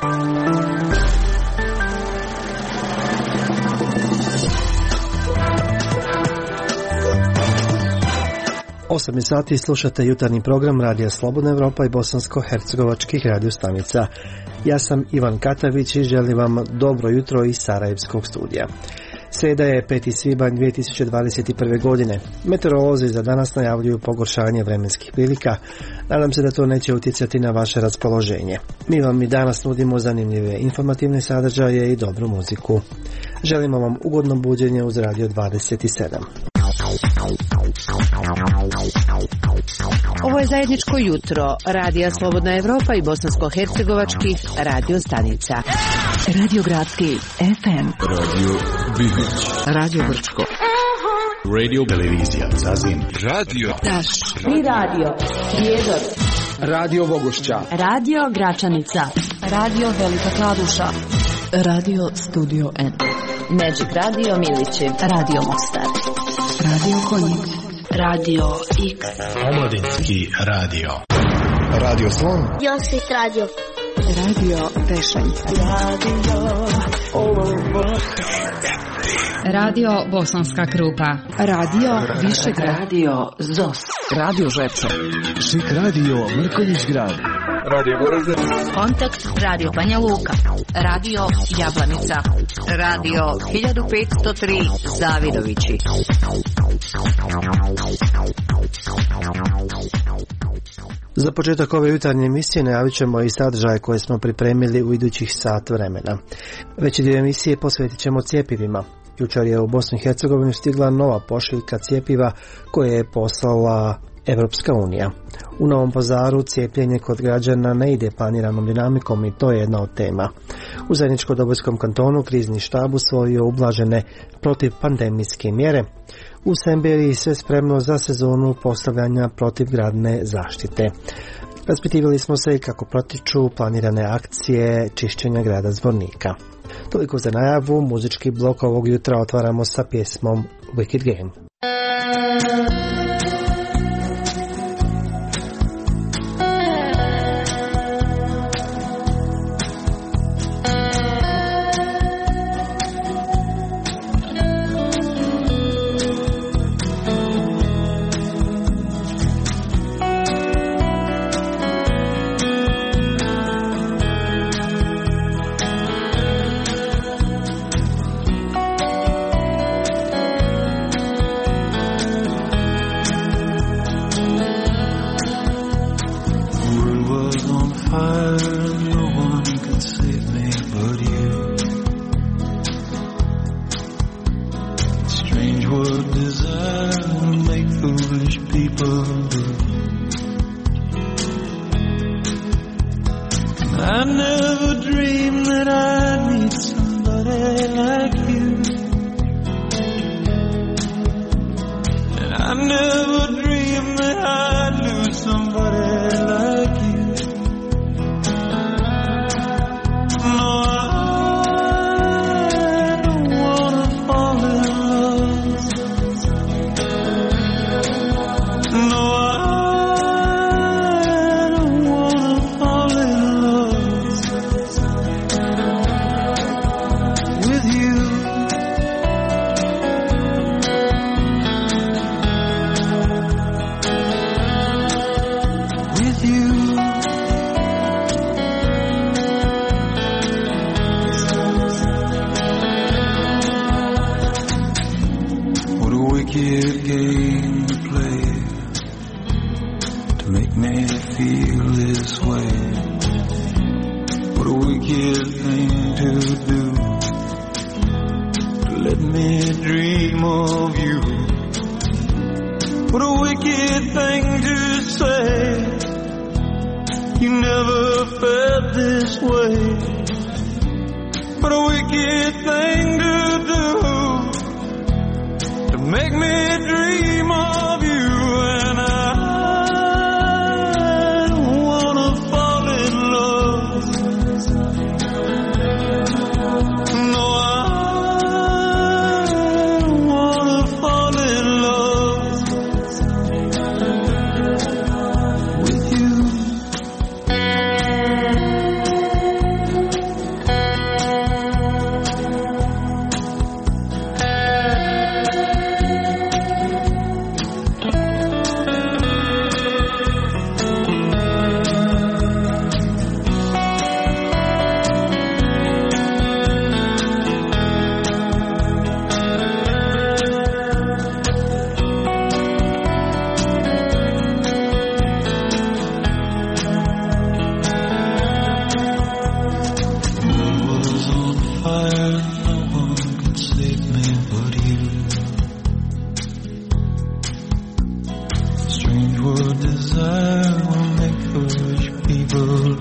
Osam sati slušate jutarnji program Radija Slobodna Evropa i bosansko-hercegovačkih radio stanica. Ja sam Ivan Katavić i želim vam dobro jutro iz Sarajevskog studija. Sreda je 5. svibanj 2021. godine. Meteorolozi za danas najavljuju pogoršanje vremenskih prilika. Nadam se da to neće utjecati na vaše raspoloženje. Mi vam i danas nudimo zanimljive informativne sadržaje i dobru muziku. Želimo vam ugodno buđenje uz Radio 27. Ovo je zajedničko jutro Radija Slobodna Evropa i bosansko-hercegovačkih radio stanica. Radio Gradski FM, Radio Bibić, Radio Brčko, Radio Televizija Zazin, Radio Daš i Radio Prijedor, Radio Bogošća, Radio Gračanica, Radio Velika Kladuša, Radio Studio N, Magic Radio Milići, Radio Mostar, Radio Konjic, Radio X, Omladinski radio, Radio Slon, Josit Radio, Radio Tešanj, Radio Bosanska Krupa, Radio Višegrad, Radio Zos, Radio Žepčo, Šik Radio Mrkonjić Grad, Radio Goražde, Kontakt Radio Banja Luka, Radio Jablanica, Radio 1503 Zavidovići. Za početak ove jutarnje emisije najavit ćemo i sadržaje koje smo pripremili u idućih sat vremena. Veći dio emisije posvetit ćemo cjepivima. Jučer je u Bosnu i Hercegovinu stigla nova pošiljka cjepiva koje je poslala Evropska unija. U Novom Pazaru cijepljenje kod građana ne ide planiranom dinamikom i to je jedna od tema. U Zeničko-Dobojskom kantonu krizni štab usvojio ublažene protivpandemijske mjere. U Semberiji sve spremno za sezonu postavljanja protivgradne zaštite. Raspitivali smo se i kako protiču planirane akcije čišćenja grada Zvornika. Toliko za najavu, muzički blok ovog jutra otvaramo sa pjesmom Wicked Game.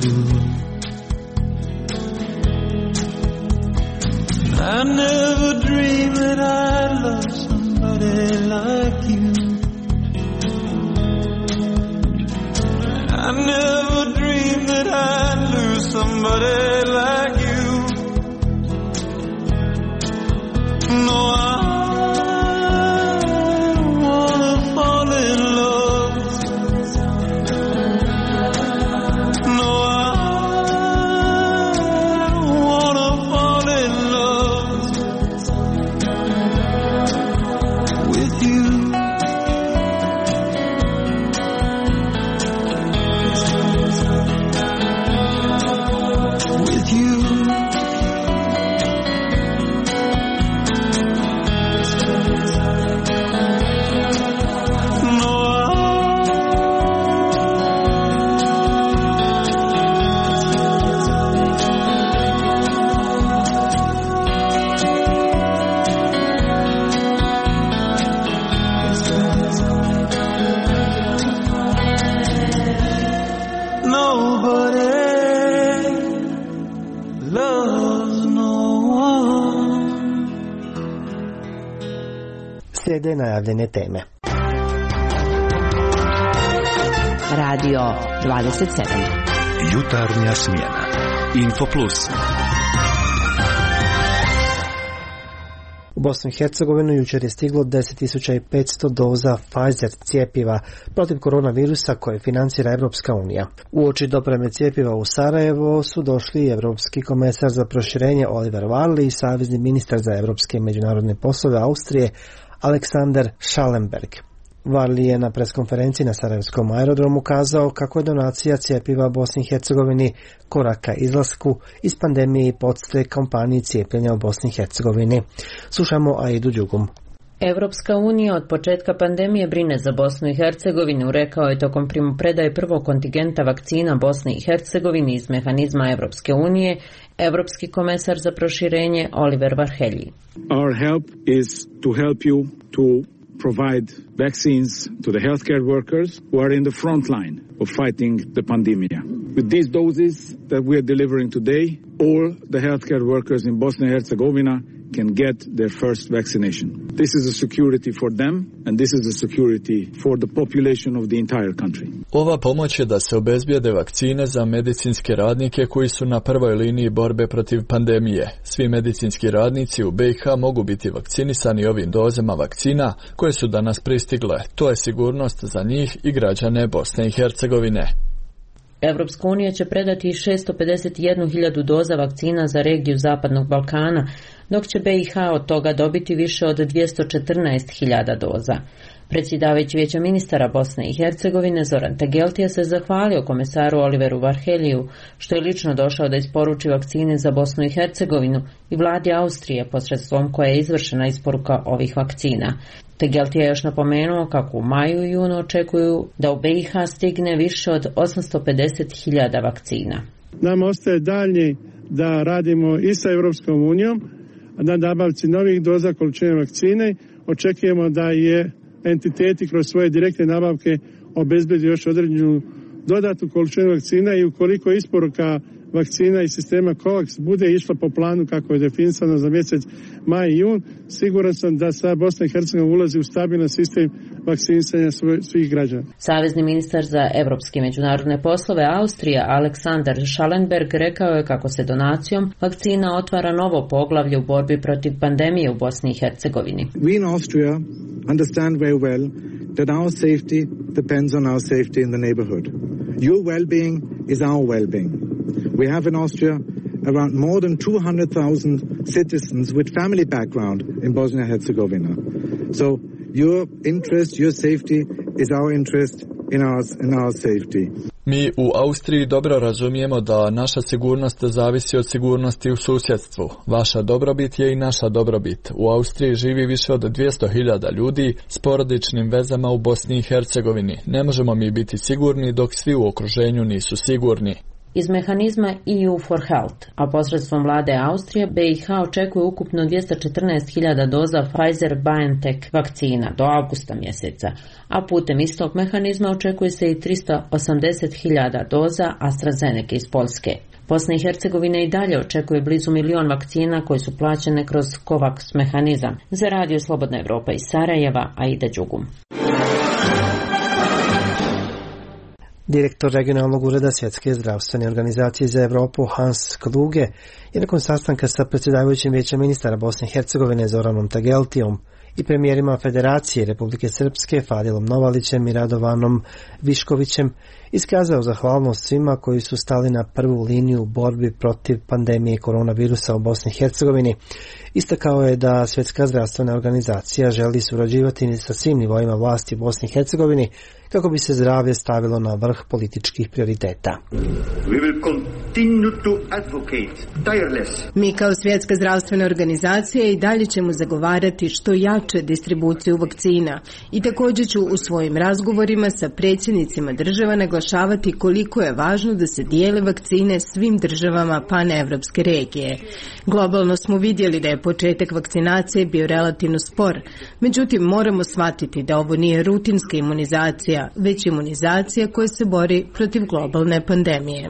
do. I never dreamed that I'd love somebody like you. I never dreamed that I'd lose somebody like you. No, I don't wanna fall in love. No, I don't wanna fall in love with you. With you. Slijede najavljene teme. Radio 27. Jutarnja smjena. Info Plus. U Bosnu i Hercegovinu jučer je stiglo 10.500 doza Pfizer cijepiva protiv koronavirusa koje financira Europska unija. Uoči dopreme cijepiva u Sarajevo su došli Europski komesar za proširenje Oliver Varley i savezni ministar za europske i međunarodne poslove Austrije Alexander Schallenberg. Varley je na preskonferenciji na Sarajevskom aerodromu kazao kako je donacija cijepiva Bosni i Hercegovini korak ka izlasku iz pandemije i podstrek kampaniji cijepljenja u Bosni i Hercegovini. Slušamo Aidu Đugum. Europska unija od početka pandemije brine za Bosnu i Hercegovinu, rekao je tokom primopredaje prvog kontingenta vakcina Bosni i Hercegovini iz mehanizma Europske unije, Europski komesar za proširenje Oliver Varhelyi. Our help is to help you to provide vaccines to the healthcare workers who are in the front line of fighting the pandemic. With these doses that we are delivering today, all the healthcare workers in Bosnia and Herzegovina can get their first vaccination. This is a security for them and this is a security for the population of the entire country. Ova pomoć je da se obezbijede vakcine za medicinske radnike koji su na prvoj liniji borbe protiv pandemije. Svi medicinski radnici u BiH mogu biti vakcinisani ovim dozama vakcina koje su danas pristigle. To je sigurnost za njih i građane Bosne i Hercegovine. Evropska unija će predati 651.000 doza vakcina za regiju Zapadnog Balkana, dok će BiH od toga dobiti više od 214.000 doza. Predsjedavajući Vijeća ministara Bosne i Hercegovine Zoran Tegeltija se zahvalio komesaru Oliveru Varheliju što je lično došao da isporuči vakcine za Bosnu i Hercegovinu i vladi Austrije posredstvom koje je izvršena isporuka ovih vakcina. Tegeltija je još napomenuo kako u maju i junu očekuju da u BiH stigne više od 850.000 vakcina. Nam ostaje dalje da radimo i sa Europskom unijom na nabavci novih doza količine vakcine. Očekujemo da je entiteti kroz svoje direktne nabavke obezbedi još određenu dodatnu količinu vakcina i ukoliko isporuka vakcina iz sistema COVAX bude išla po planu kako je definisano za mjesec maj i jun, siguran sam da sad Bosna i Hercegovina ulazi u stabilan sistem vakcinisanja svih građana. Savezni ministar za evropske i međunarodne poslove Austrije Alexander Schallenberg rekao je kako se donacijom vakcina otvara novo poglavlje u borbi protiv pandemije u Bosni i Hercegovini. We in Austria understand very well that our safety depends on our safety in the neighborhood. Your well-being is our well-being. We have in Austria around more than 200,000 citizens with family background in Bosnia and Herzegovina. So your interest, your safety is our interest in our safety. Mi u Austriji dobro razumijemo da naša sigurnost zavisi od sigurnosti u susjedstvu. Vaša dobrobit je i naša dobrobit. U Austriji živi više od 200.000 ljudi s porodičnim vezama u Bosni i Hercegovini. Ne možemo mi biti sigurni dok svi u okruženju nisu sigurni. iz mehanizma EU for Health, a posredstvom vlade Austrije BiH očekuje ukupno 214.000 doza Pfizer-BioNTech vakcina do avgusta mjeseca, a putem istog mehanizma očekuje se i 380.000 doza AstraZeneca iz Poljske. Bosna i Hercegovina i dalje očekuje blizu 1 milion vakcina koje su plaćene kroz COVAX mehanizam. Za Radio Slobodna Evropa iz Sarajeva, Aida Đugum. Direktor regionalnog ureda Svjetske zdravstvene organizacije za Europu Hans Kluge je nakon sastanka sa predsjedavajućim vijećem ministara Bosne i Hercegovine Zoranom Tageltijom i premijerima Federacije Republike Srpske Fadilom Novalićem i Radovanom Viškovićem iskazao zahvalnost svima koji su stali na prvu liniju u borbi protiv pandemije koronavirusa u Bosni i Hercegovini. Istakao je da Svjetska zdravstvena organizacija želi surađivati sa svim nivoima vlasti u Bosni i Hercegovini kako bi se zdravlje stavilo na vrh političkih prioriteta. Mi kao Svjetska zdravstvena organizacija i dalje ćemo zagovarati što jače distribuciju vakcina i također ću u svojim razgovorima sa predsjednicima država naglašavati koliko je važno da se dijele vakcine svim državama panevropske regije. Globalno smo vidjeli da je početak vakcinacije bio relativno spor, međutim moramo shvatiti da ovo nije rutinska imunizacija, već imunizacija koja se bori protiv globalne pandemije.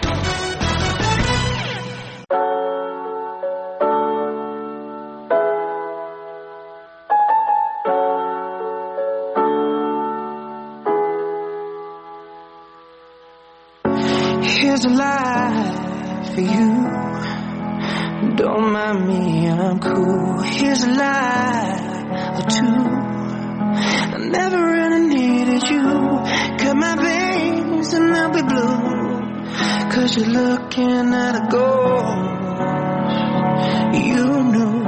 Here's a lie for you. Don't mind me, I'm cool. Here's a lie or two. I never really needed you. Cut my veins and they'll be blue. 'Cause you're looking at a ghost you knew.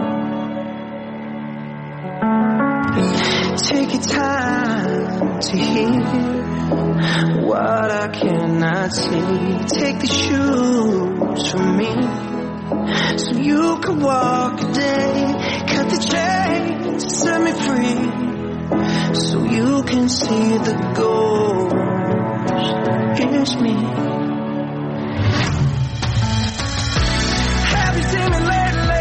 Take your time to hear what I cannot see. Take the shoes from me so you can walk a day. Cut the chains, set me free so you can see the ghost. It's me. Have you seen me lately?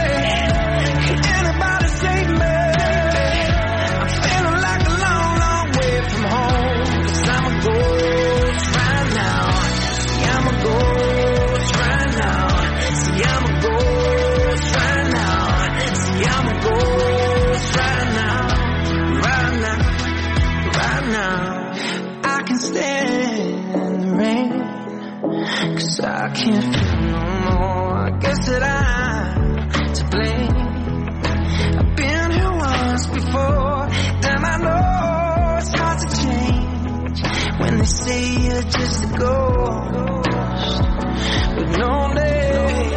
Anybody save me? I'm feeling like a long, long way from home. 'Cause I'm a ghost right now. See, I'm a ghost right now. See, I'm a ghost right now. See, I'm a ghost right now. Right now, right now. I can stand the rain 'cause I can't feel no more. I guess that I'm to blame. I've been here once before. Damn, I know it's hard to change when they say you're just a ghost with no name.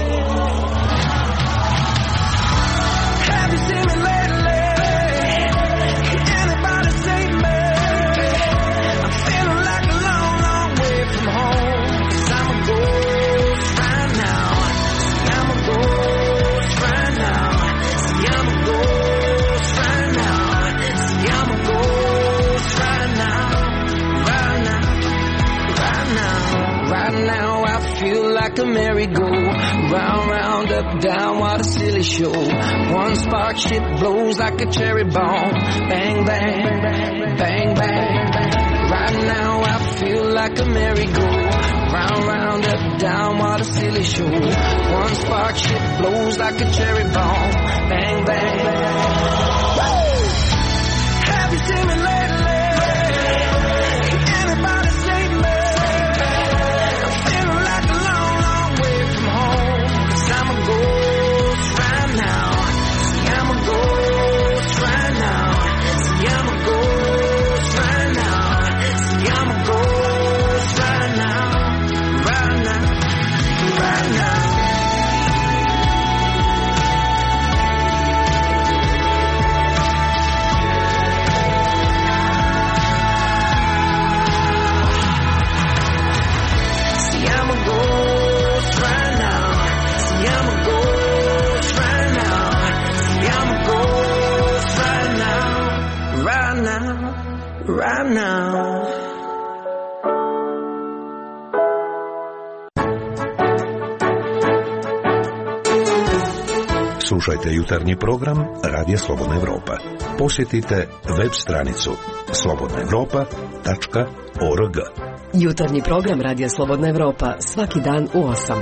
Have you seen me lately? Anybody save me? I'm feeling like a long, long way from home. 'Cause I'm a ghost right now. See, I'm a ghost right now. See, I'm a ghost right now. See, I'm a ghost right now. Right now, right now, right now. I feel like a merry-go, round, round, up, down, what a silly show. One spark, shit blows like a cherry bomb. Bang, bang, bang, bang. Right now I feel like a merry-go, round, round, up, down, what a silly show. One spark, shit blows like a cherry bomb. Bang, bang, bang. Have you seen me lately? Anybody save me? I'm feeling like a long, long way from home. 'Cause I'm a ghost right now. See, I'm a ghost right now. See, I'm a ghost right now. See, I'm a ghost right now. Right now, right now. See, I'm a ghost right now. See, I'm a ghost right now. See, I'm a ghost right now. Right now, right now. Slušajte jutarnji program Radija Slobodna Evropa. Posjetite web stranicu slobodnaevropa.org. Jutarnji program Radija Slobodna Evropa svaki dan u 8.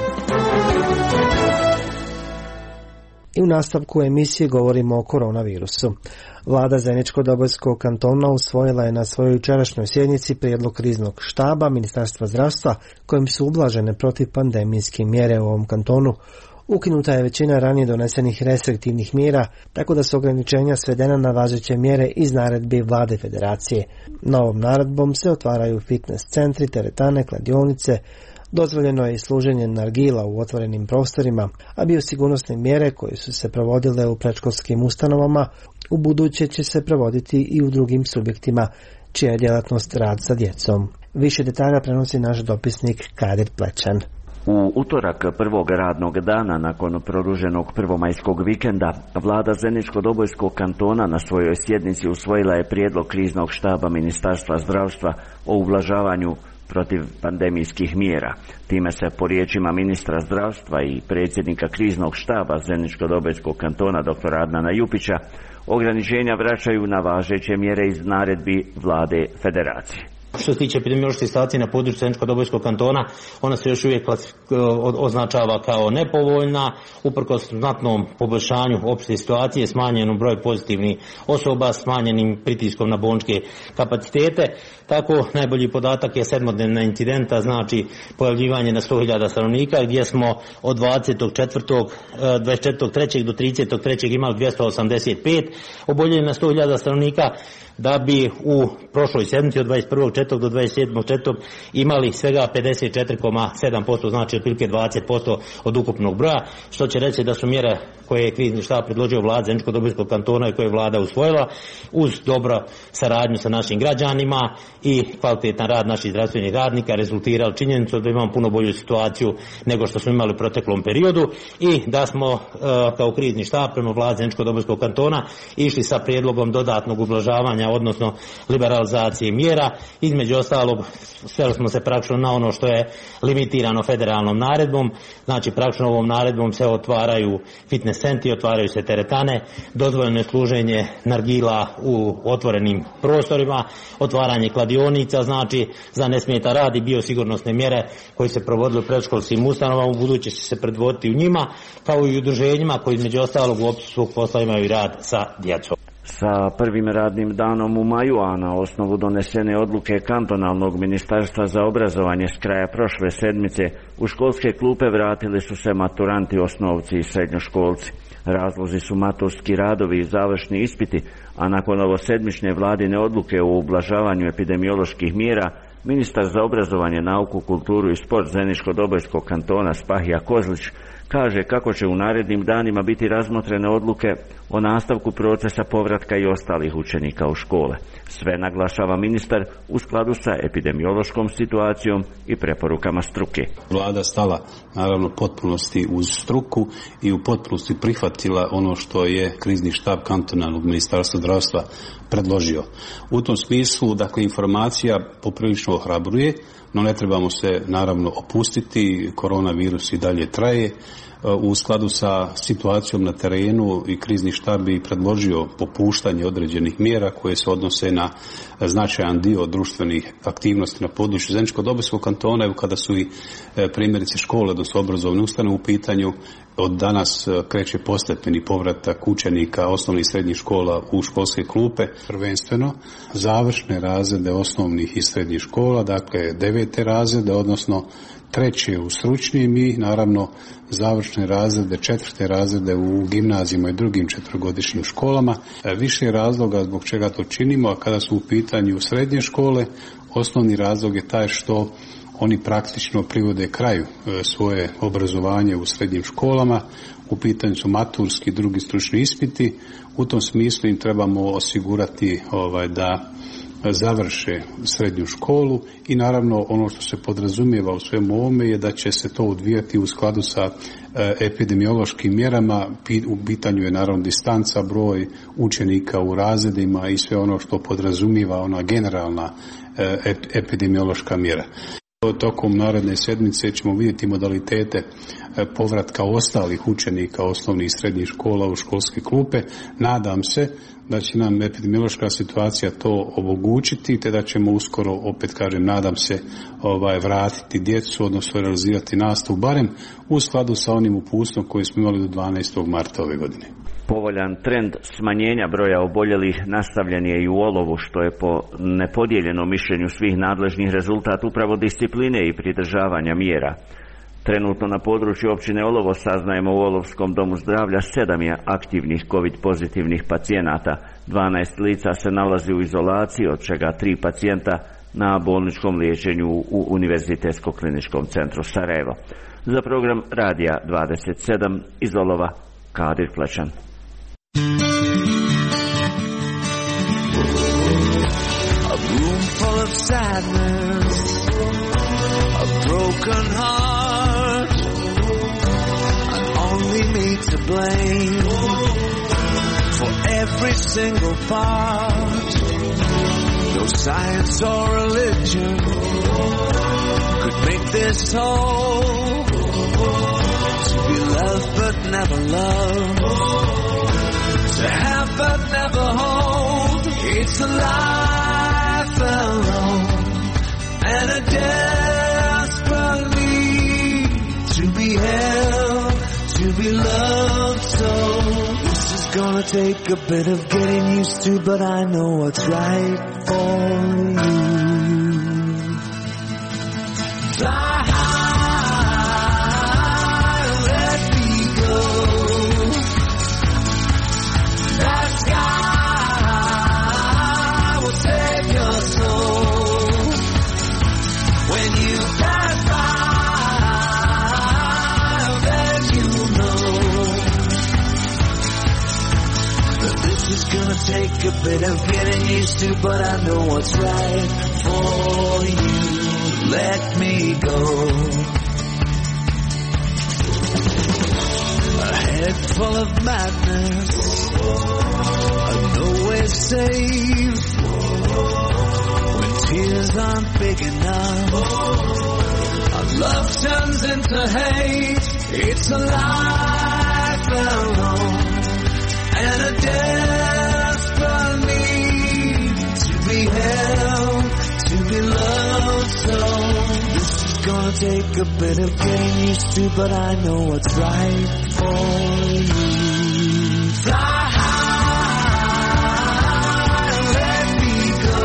I u nastavku emisije govorimo o koronavirusu. Vlada Zeničko-Dobojskog kantona usvojila je na svojoj jučerašnjoj sjednici prijedlog kriznog štaba Ministarstva zdravstva kojim su ublažene protivpandemijske mjere u ovom kantonu. Ukinuta je većina ranije donesenih restriktivnih mjera, tako da su ograničenja svedena na važeće mjere iz naredbi Vlade Federacije. Novom naredbom se otvaraju fitness centri, teretane, kladionice, dozvoljeno je i služenje nargila u otvorenim prostorima, a biosigurnosne mjere koje su se provodile u predškolskim ustanovama u buduće će se provoditi i u drugim subjektima čija je djelatnost rad sa djecom. Više detalja prenosi naš dopisnik Kadir Plećan. U utorak prvog radnog dana nakon produženog prvomajskog vikenda, vlada Zeničko-Dobojskog kantona na svojoj sjednici usvojila je prijedlog kriznog štaba Ministarstva zdravstva o ublažavanju protiv pandemijskih mjera. Time se, po riječima ministra zdravstva i predsjednika kriznog štaba Zeničko-Dobojskog kantona dr. Adnana Jupića, ograničenja vraćaju na važeće mjere iz naredbi Vlade Federacije. Što se tiče epidemiološke situacije na području Zeničko-Dobojskog kantona, ona se još uvijek označava kao nepovoljna, uprkos znatnom poboljšanju opšte situacije, smanjenom broju pozitivnih osoba, smanjenim pritiskom na bolničke kapacitete. Tako, najbolji podatak je 7-dnevna incidenta, znači pojavljivanje na 100.000 stanovnika, gdje smo od 24.3. do 30.3. imali 285 oboljelih na 100.000 stanovnika, da bi u prošloj sedmici od 21.4. do 27.4. imali svega 54,7%, znači otprilike 20% od ukupnog broja, što će reći da su mjere koje je krizni štab predložio vlada Zeničko-Dobojskog kantona i koje je vlada usvojila, uz dobro saradnju sa našim građanima i kvalitetan rad naših zdravstvenih radnika, rezultirali činjenicu da imamo puno bolju situaciju nego što smo imali u proteklom periodu i da smo kao krizni štab prema vladi Zeničko-Dobojskog kantona išli sa prijedlogom dodatnog ublažavanja, odnosno liberalizacije mjera. Između ostalog, sveli smo se praktično na ono što je limitirano federalnom naredbom, znači praktično ovom naredbom se otvaraju fitness centri, otvaraju se teretane, dozvoljeno je služenje nargila u otvorenim prostorima, otvaranje kladionica, znači za nesmetan rad i biosigurnosne mjere koje se provodile u predškolskim ustanovama, u buduće će se predvoditi u njima, kao i udruženjima koji između ostalog u opisu svog posla imaju rad sa djecom. Sa prvim radnim danom u maju, a na osnovu donesene odluke kantonalnog ministarstva za obrazovanje s kraja prošle sedmice, u školske klupe vratili su se maturanti, osnovci i srednjoškolci. Razlozi su maturski radovi i završni ispiti, a nakon ovosedmične vladine odluke o ublažavanju epidemioloških mjera, ministar za obrazovanje, nauku, kulturu i sport Zeničko-Dobojskog kantona Spahija Kozlić kaže kako će u narednim danima biti razmotrene odluke o nastavku procesa povratka i ostalih učenika u škole. Sve, naglašava ministar, u skladu sa epidemiološkom situacijom i preporukama struke. Vlada stala naravno potpunosti uz struku i u potpunosti prihvatila ono što je krizni štab kantonalnog ministarstva zdravstva predložio. U tom smislu, dakle, informacija poprilično ohrabruje, no ne trebamo se naravno opustiti, koronavirus i dalje traje. U skladu sa situacijom na terenu i krizni štab bi predložio popuštanje određenih mjera koje se odnose na značajan dio društvenih aktivnosti na području Zeničko-Dobojskog kantona, kada su i primjerice škole, odnosno obrazovne ustanove u pitanju. Od danas kreće postepeni povratak učenika osnovnih i srednjih škola u školske klupe, prvenstveno završne razrede osnovnih i srednjih škola, dakle 9. razrede, odnosno 3. u stručnim i naravno završne razrede, 4. razrede u gimnazijama i drugim 4-godišnjim školama. Više razloga zbog čega to činimo, a kada su u pitanju srednje škole, osnovni razlog je taj što oni praktično privode kraju svoje obrazovanje u srednjim školama. U pitanju su maturski i drugi stručni ispiti. U tom smislu im trebamo osigurati da završe srednju školu i naravno ono što se podrazumijeva u svemu ovome je da će se to odvijati u skladu sa epidemiološkim mjerama. U pitanju je naravno distanca, broj učenika u razredima i sve ono što podrazumijeva ona generalna epidemiološka mjera. Tokom naredne sedmice ćemo vidjeti modalitete povratka ostalih učenika osnovnih i srednjih škola u školske klupe. Nadam se da će nam epidemiološka situacija to omogućiti, te da ćemo uskoro, opet kažem, nadam se, vratiti djecu, odnosno realizirati nastavu, barem u skladu sa onim uputstvom koji smo imali do 12. marta ove godine. Povoljan trend smanjenja broja oboljelih nastavljen je i u Olovu, što je po nepodijeljenom mišljenju svih nadležnih rezultat upravo discipline i pridržavanja mjera. Trenutno na području općine Olovo saznajemo u Olovskom domu zdravlja 7 je aktivnih COVID pozitivnih pacijenata. 12 lica se nalazi u izolaciji, od čega 3 pacijenta na bolničkom liječenju u Univerzitetskom kliničkom centru Sarajevo. Za program Radija 27 iz Olova, Kadir Plečan. A room full of sadness, a broken heart, and only me to blame for every single part. No science or religion could make this whole. To be loved but never loved, to have but never hold. It's a life alone and a desperate need to be held, to be loved. So this is gonna take a bit of getting used to, but I know what's right for you. Fly high, let me go. That sky will save your soul. When you pass by, then you know that this is gonna take a bit of getting used to, but I know what's right for you. Let me go. A head full of madness, no way safe. When tears aren't big enough, our love turns into hate. It's a life alone and a desperate need to be held, to be loved. So this is gonna take a bit of getting used to, but I know what's right for you. Fly high, let me go.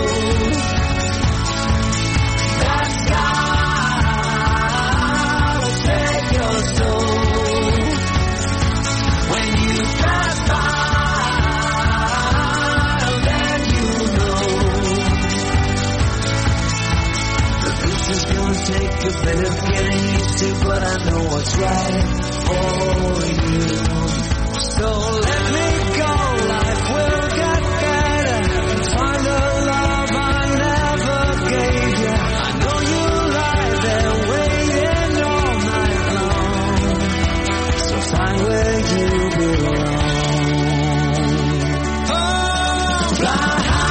That sky will take your soul. When you pass by, then you know that this is gonna take a bit of getting used to, but I know what's right for you. So let me go, life will get better. Find a love I never gave you. I know you lie there waiting all night long. So find where you belong. Oh, fly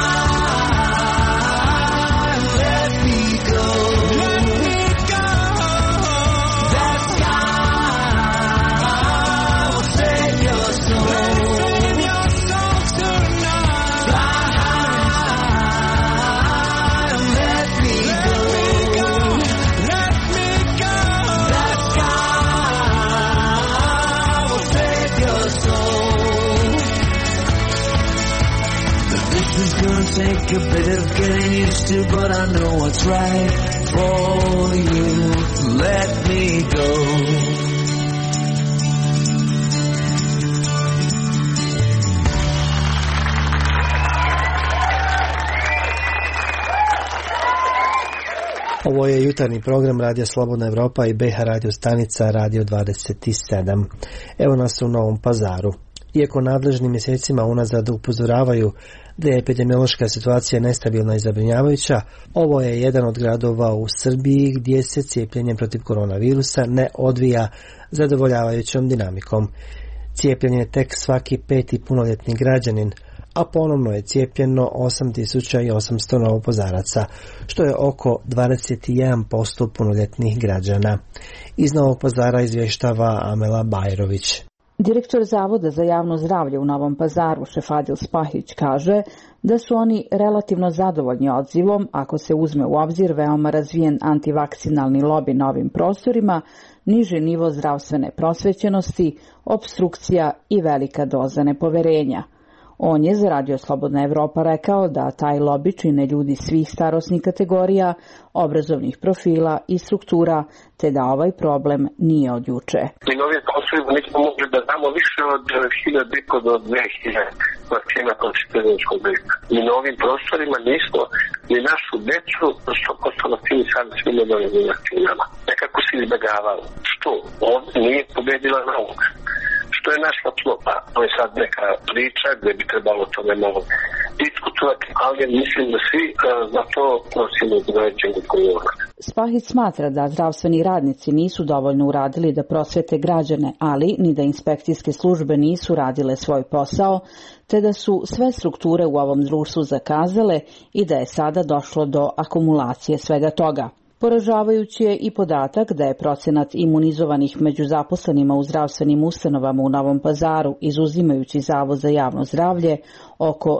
high, let me go. Let me go. That sky will save your soul. Save your soul tonight. Fly high, let me go. Let me go. That sky will save your soul. But this is gonna take a bit of getting used to, but I know what's right for you. Let me go. Ovo je jutarnji program Radija Slobodna Evropa i BiH radio stanica Radio 27. Evo nas u Novom Pazaru. Iako nadležni mjesecima unazad upozoravaju da je epidemiološka situacija nestabilna i zabrinjavajuća, ovo je jedan od gradova u Srbiji gdje se cijepljenje protiv koronavirusa ne odvija zadovoljavajućom dinamikom. Cijepljen je tek svaki 5. punoljetni građanin, a ponovno je cijepljeno 8800 novopazaraca, što je oko 21% punoljetnih građana. Iz Novog Pazara izvještava Amela Bajrović. Direktor Zavoda za javno zdravlje u Novom Pazaru, Šefadil Spahić, kaže da su oni relativno zadovoljni odzivom ako se uzme u obzir veoma razvijen antivakcinalni lobi na ovim prostorima, niži nivo zdravstvene prosvećenosti, opstrukcija i velika doza nepoverenja. On je za Radio Slobodna Evropa rekao da taj lobi čine ljudi svih starosnih kategorija, obrazovnih profila i struktura, te da ovaj problem nije od juče. Mi na ovim prostorima nismo mogli da damo više od 1000 do 2000 vakcina protiv srednjoškog grippa. Mi na ovim prostorima nismo ni našu decu 100% vakcinisali svim odorenim vakcinama. Nekako se izbjegavalo. Što? Ovdje nije pobedila nauka. Što je našla tlo, pa to je sad neka priča gdje bi trebalo o tome malo diskutovati, ali mislim da svi za to nosimo određenu odgovornost. Spahić smatra da zdravstveni radnici nisu dovoljno uradili da prosvete građane, ali ni da inspekcijske službe nisu radile svoj posao, te da su sve strukture u ovom društvu zakazale i da je sada došlo do akumulacije svega toga. Poražavajući je i podatak da je procenat imunizovanih među zaposlenima u zdravstvenim ustanovama u Novom Pazaru, izuzimajući Zavod za javno zdravlje, oko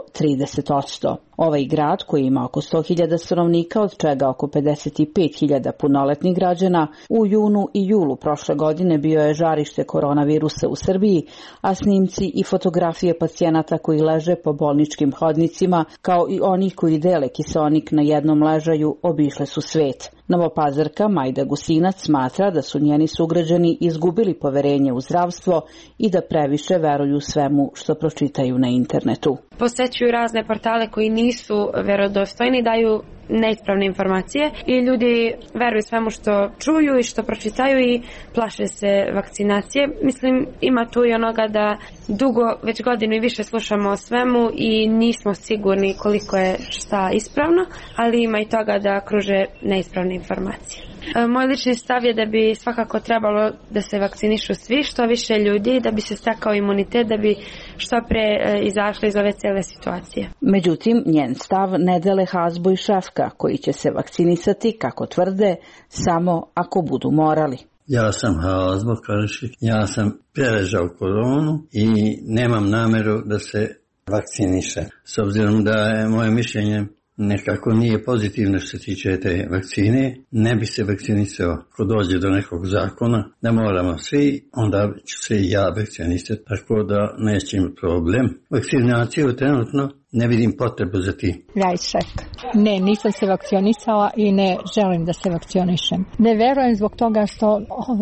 30%. Ovaj grad, koji ima oko 100.000 stanovnika, od čega oko 55.000 punoletnih građana, u junu i julu prošle godine bio je žarište koronavirusa u Srbiji, a snimci i fotografije pacijenata koji leže po bolničkim hodnicima, kao i onih koji dele kiseonik na jednom ležaju, obišle su svet. Novopazarka Majda Gusinac smatra da su njeni sugrađani izgubili poverenje u zdravstvo i da previše veruju svemu što pročitaju na internetu. Posećuju razne portale koji nisu verodostojni, daju neispravne informacije i ljudi veruju svemu što čuju i što pročitaju i plaše se vakcinacije. Mislim, ima tu i onoga da dugo, već godinu i više slušamo o svemu i nismo sigurni koliko je šta ispravno, ali ima i toga da kruže neispravne informacije. Moj lični stav je da bi svakako trebalo da se vakcinišu svi, što više ljudi, da bi se stekao imunitet, da bi što pre izašli iz ove cele situacije. Međutim, njen stav ne dele Hazbo i Šefka, koji će se vakcinisati, kako tvrde, samo ako budu morali. Ja sam Hazbo Karšik, ja sam preležao koronu i nemam nameru da se vakcinišem. S obzirom da je moje mišljenje nekako nije pozitivno što se tiče te vakcine, ne bi se vakcinisao ako dođe do nekog zakona, da moramo svi, onda ću se i ja vakcinisati, tako da neće imati problem. Vakcinaciju trenutno ne vidim potrebu za ti. Ja iz Šefka. Ne, nisam se vakcionisala i ne želim da se vakcionišem. Ne verujem zbog toga što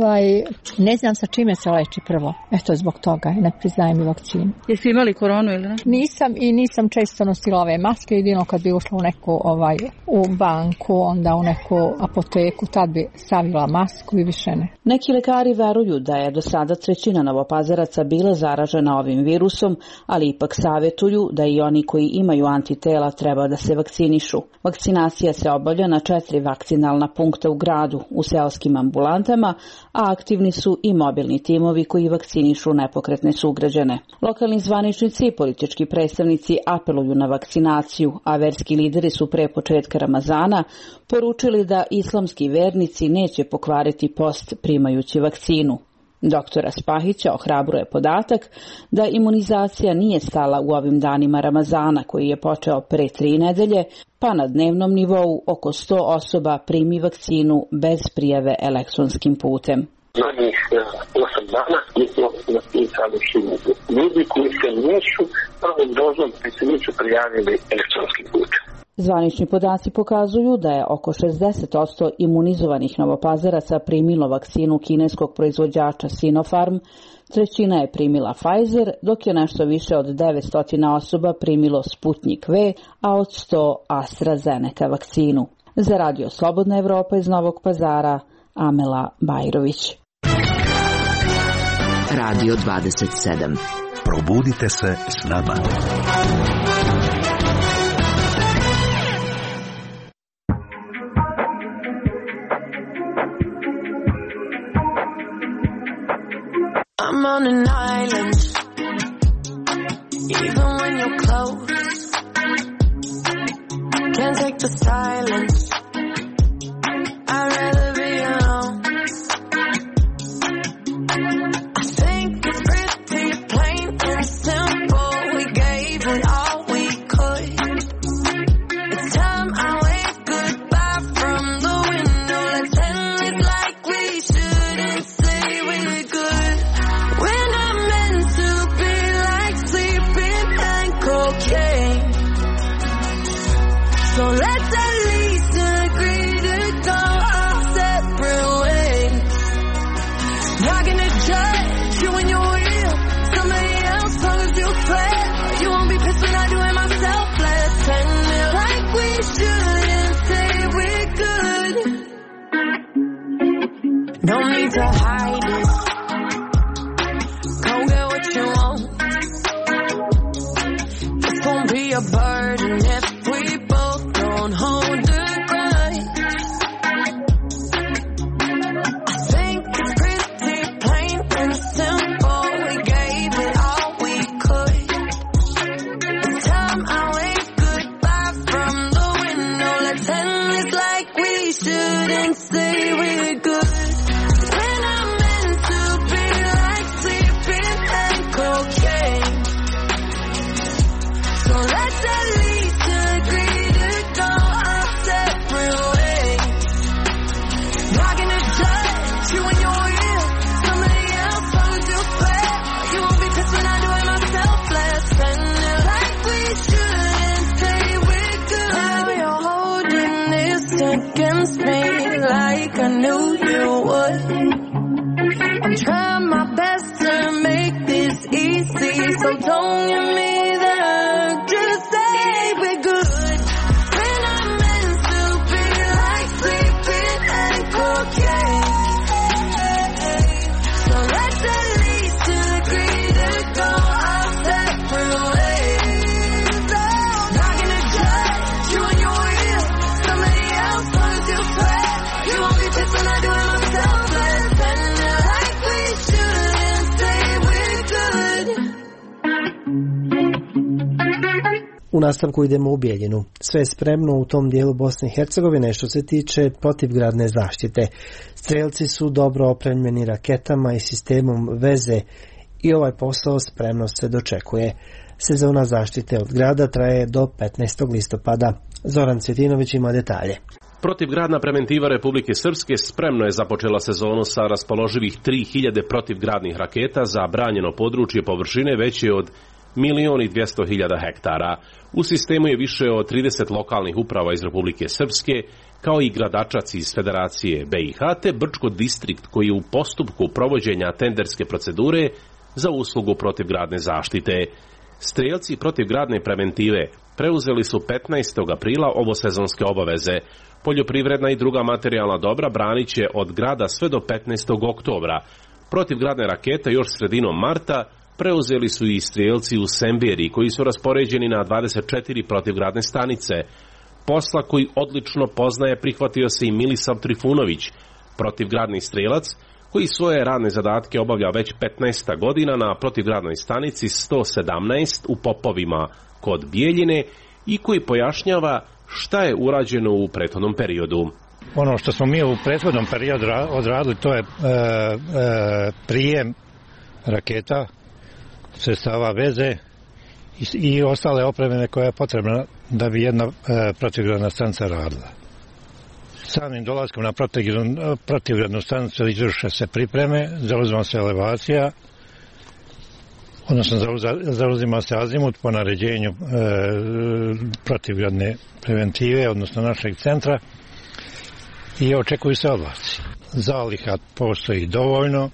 ne znam sa čime se leči prvo. Eto, zbog toga ne priznajem i vakcinu. Jesi imali koronu ili ne? Nisam i nisam često nosila ove maske, jedino kad bi ušla u neku u banku, onda u neku apoteku, tad bi stavila masku i više ne. Neki lekari veruju da je do sada 1/3 novopazaraca bila zaražena ovim virusom, ali ipak savjetuju da i oni koji imaju antitela treba da se vakcinišu. Vakcinacija se obavlja na 4 vakcinalna punkta u gradu, u seoskim ambulantama, a aktivni su i mobilni timovi koji vakcinišu nepokretne sugrađane. Lokalni zvaničnici i politički predstavnici apeluju na vakcinaciju, a verski lideri su pre početka Ramazana poručili da islamski vernici neće pokvariti post primajući vakcinu. Doktora Spahića ohrabruje podatak da imunizacija nije stala u ovim danima Ramazana, koji je počeo pre 3 nedelje, pa na dnevnom nivou oko 100 osoba primi vakcinu bez prijave elektronskim putem. Zadnjih 8 dana mi smo napisali ljudi koji se nisu prvom dozom se nisu prijavili elektronskim putem. Zvanični podaci pokazuju da je oko 60% imunizovanih novopazaraca primilo vakcinu kineskog proizvođača Sinopharm, 1/3 je primila Pfizer, dok je nešto više od 900 osoba primilo Sputnik V, a od 100 AstraZeneca vakcinu. Za Radio Slobodna Evropa iz Novog Pazara, Amela Bajrović. Radio 27. Probudite se s nama. I'm on an island, even when you're close. to silence. I'd rather be alone. I think it's pretty plain and simple. We gave it all we could. It's time I wave goodbye from the window. Let's end it like we should and say we're good. We're not meant to be like sleeping and cocaine. So let's at least agree to go our separate ways. Not gonna judge you when you're real. Somebody else, long as you fair. You won't be pissed when I do it myself. Let's end it like we should and say we're good. No need to hide it. Go get what you want. It's gonna be a burden if we both don't hold the grudge. I think it's pretty plain and simple. We gave it all we could. It's time I wave goodbye from the window. Let's end this like we should and say we're good. We're not meant to be like sleeping and cocaine. So let's at least agree to go our separate ways. Not gonna judge you when you're real. Somebody else, long as you fair. You won't be pissed when I do it myself. Let's end it like we should and say we're good. Now you're holding this against me like I knew you would. I'm trying my best to make this easy, so don't give me the just say we're good. We're not meant to be like sleeping and cocaine. So let's at least agree to go our separate ways. Not gonna judge you when you're real. Somebody else, long as you fair. You won't be pissed when I do it myself. Let's end it like we should and say we're good. U nastavku idemo u Bijeljinu. Sve je spremno u tom dijelu Bosne i Hercegovine što se tiče protivgradne zaštite. Strelci su dobro opremljeni raketama i sistemom veze i ovaj posao spremno se dočekuje. Sezona zaštite od grada traje do 15. listopada. Zoran Cvjetinović ima detalje. Protivgradna preventiva Republike Srpske spremno je započela sezonu sa raspoloživih 3000 protivgradnih raketa za branjeno područje površine veće od 1.200.000 hektara. U sistemu je više od 30 lokalnih uprava iz Republike Srpske, kao i Gradačac iz Federacije BiH, te Brčko distrikt koji je u postupku provođenja tenderske procedure za uslugu protivgradne zaštite. Strelci protivgradne preventive preuzeli su 15. aprila ovosezonske obaveze. Poljoprivredna i druga materijalna dobra branit će od grada sve do 15. oktobra. Protivgradne rakete još sredinom marta preuzeli su i strijelci u Semberi koji su raspoređeni na 24 protivgradne stanice. Posla koji odlično poznaje prihvatio se i Milisav Trifunović, protivgradni strijelac koji svoje radne zadatke obavlja već 15 godina na protivgradnoj stanici 117 u Popovima kod Bijeljine i koji pojašnjava šta je urađeno u prethodnom periodu. Ono što smo mi u prethodnom periodu odradili to je prijem raketa, sredstava veze i ostale opreme koja je potrebna da bi jedna protivgradna stanica radila. Samim dolaskom na protivgradnu stanicu izvrše se pripreme, zauzima se elevacija, odnosno zauzima se azimut po naređenju protivgradne preventive, odnosno našeg centra, i očekuju se odlasci. Zaliha postoji dovoljno.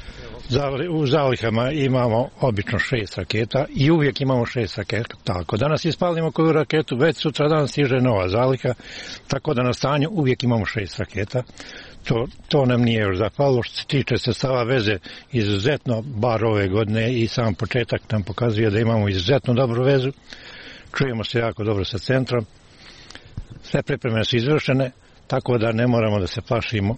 U zalihama imamo obično 6 raketa i uvijek imamo 6 raketa. Ako danas ispalimo koju raketu, već sutra dan stiže nova zaliha, tako da na stanju uvijek imamo 6 raketa. To nam nije još zapalo. Što se tiče sredstava veze, izuzetno, bar ove godine i sam početak nam pokazuje da imamo izuzetno dobru vezu. Čujemo se jako dobro sa centrom. Sve pripreme su izvršene, tako da ne moramo da se plašimo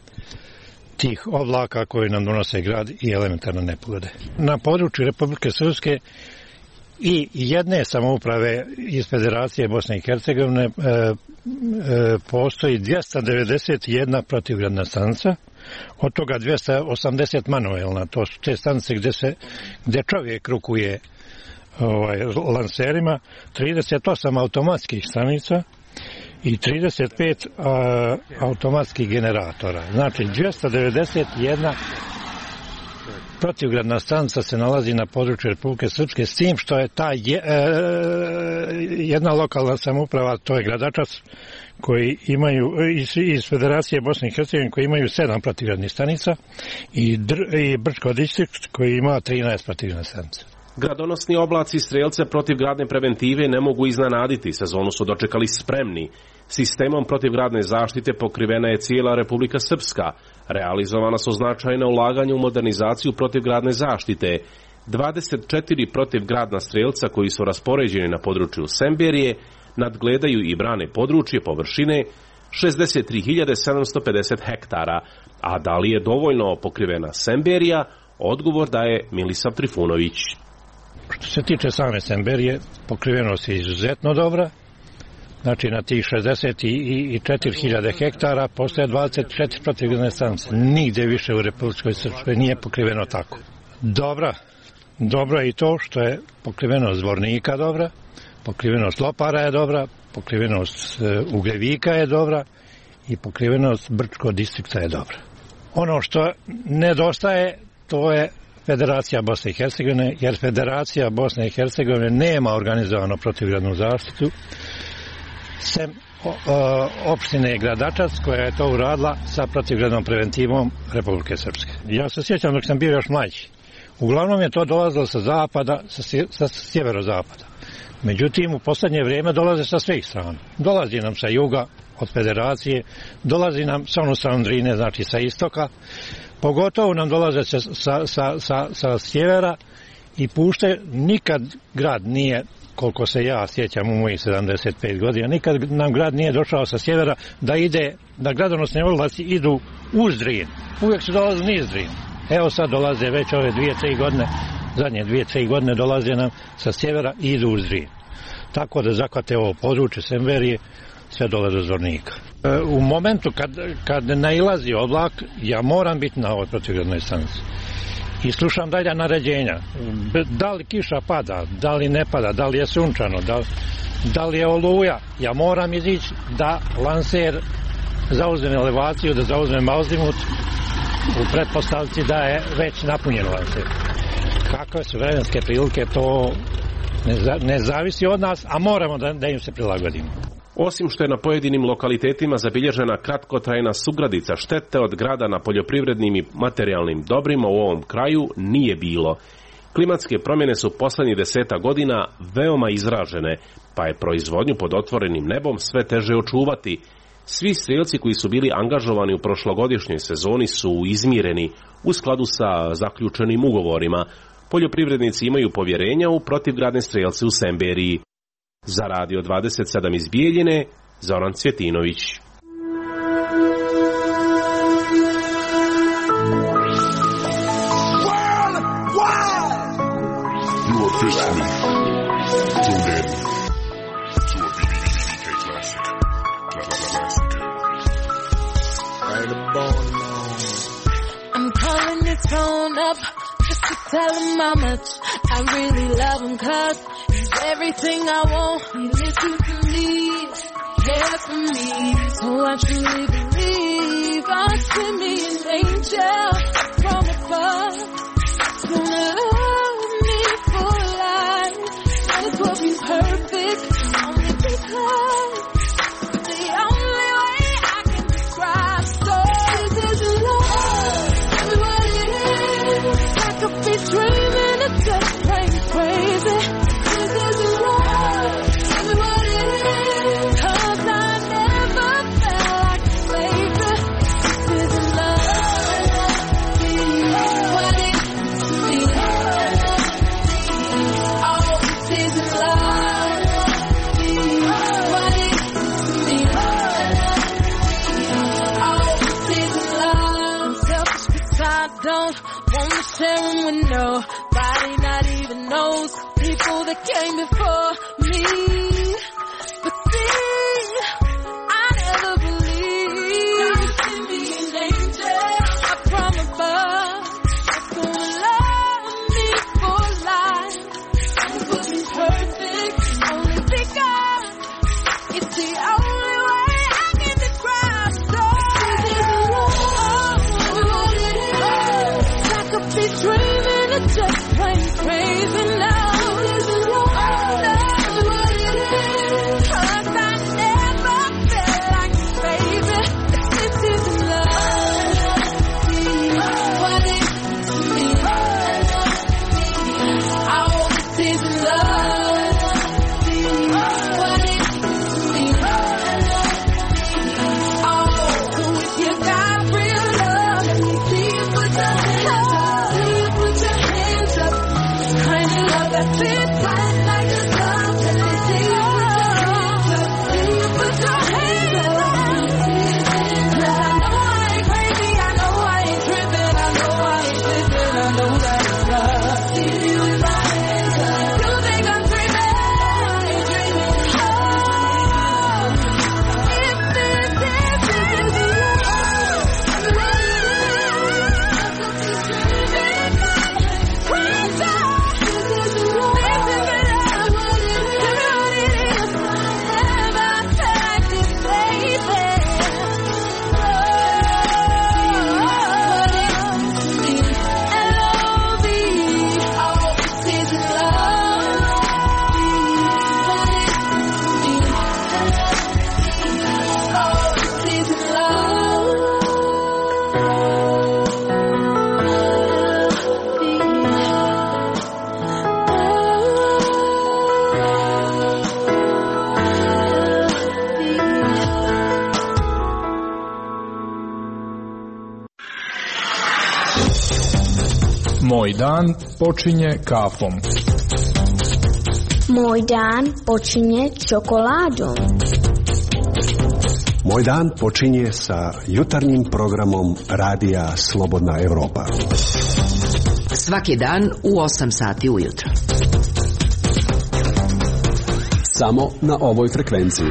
tih oblaka koji nam donose grad i elementarne nepogode. Na području Republike Srpske i jedne samouprave iz Federacije Bosne i Hercegovine postoji 291 protivgradna stanica, od toga 280 manuelna, to su te stanice gdje čovjek rukuje lanserima, 38 automatskih stanica i 35 automatskih generatora. Znači 291 protivgradna stanica se nalazi na području Republike Srpske, s tim što je ta jedna lokalna samouprava, to je Gradačac, koji imaju iz Federacije Bosne i Hercegovine, koji imaju 7 protivgradnih stanica, i Brčko distrikt koji ima 13 protivgradnih stanica. Gradonosni oblaci strelce protivgradne preventive ne mogu iznenaditi. Sezonu su dočekali spremni. Sistemom protivgradne zaštite pokrivena je cijela Republika Srpska. Realizovana su značajna ulaganja u modernizaciju protivgradne zaštite. 24 protivgradna strelca koji su raspoređeni na području Semberije nadgledaju i brane područje površine 63.750 hektara. A da li je dovoljno pokrivena Semberija? Odgovor daje Milisav Trifunović. Što se tiče same Semberije, pokrivenost je izuzetno dobra. Znači na tih 64.000 hektara postoje 24 protivgradne stanice. Nigdje više u Republičkoj Srpskoj nije pokriveno tako. Dobro je i to što je pokrivenost Zvornika dobra, pokrivenost Lopara je dobra, pokrivenost Ugljevika je dobra i pokrivenost Brčko distrikta je dobra. Ono što nedostaje, to je Federacija Bosne i Hercegovine, jer Federacija Bosne i Hercegovine nema organizovanu protivgradnu zaštitu, sem opštine Gradačac, koja je to uradila sa protivgradnom preventivom Republike Srpske. Ja se sjećam dok sam bio još mlađi. Uglavnom je to dolazilo sa zapada, sa sjeverozapada. Međutim, u posljednje vrijeme dolaze sa svih strana. Dolazi nam sa juga, od Federacije, dolazi nam sa onu stranu Drine, znači sa istoka, pogotovo nam dolaze sa sjevera i pušte. Nikad grad nije, koliko se ja sjećam u mojih 75 godina, nikad nam grad nije došao sa sjevera da gradonosne oblasti idu uz Drin. Uvijek su dolazili niz Drin. Evo sad dolaze već ove 2-3 godine, zadnje 2-3 godine dolaze nam sa sjevera i idu uz Drin. Tako da zahvate ovo područje Semberije, sve dole do Zvornika. U momentu kad nailazi oblak, ja moram biti na ovoj protivgradnoj stanici. I slušam dalje naređenja. Da li kiša pada, da li ne pada, da li je sunčano, da li je oluja. Ja moram izići da lanser zauzme elevaciju, da zauzme azimut u pretpostavci da je već napunjen lanser. Kakve su vremenske prilike, to ne zavisi od nas, a moramo da im se prilagodimo. Osim što je na pojedinim lokalitetima zabilježena kratkotrajna sugradica štete od grada na poljoprivrednim i materijalnim dobrima, u ovom kraju nije bilo. Klimatske promjene su posljednjih 10 godina veoma izražene, pa je proizvodnju pod otvorenim nebom sve teže očuvati. Svi strelci koji su bili angažovani u prošlogodišnjoj sezoni su izmireni u skladu sa zaključenim ugovorima. Poljoprivrednici imaju povjerenja u protivgradne strelce u Semberiji. Za Radio 27 iz Bijeljine, Zoran Cvjetinović. I'm calling his phone up just to tell him how much I really love him, 'cause he's everything I want. He listens to me, cares for me, so I truly believe God sent me an angel from above. He's gonna love me for life. This will be perfect, only because the only way I can describe so this is love. Tell me what it is. I could be dreaming of just plain crazy. This is love. Tell me what it is. 'Cause I never felt like a slave. This is love. What it is to me. Oh, this is love. What it is to me. Oh, this is love. I'm selfish 'cause I don't wanna share 'em with nobody, not even knows. People know that came before me. But see, I never believed in being dangerous. I promise above, it's gonna love me for life. I wasn't perfect, only because it's the only way I can describe I could be dreaming of just plain crazy now. Moj dan počinje kafom. Moj dan počinje čokoladom. Moj dan počinje sa jutarnjim programom Radija Slobodna Evropa. Svaki dan u 8 sati ujutro. Samo na ovoj frekvenciji.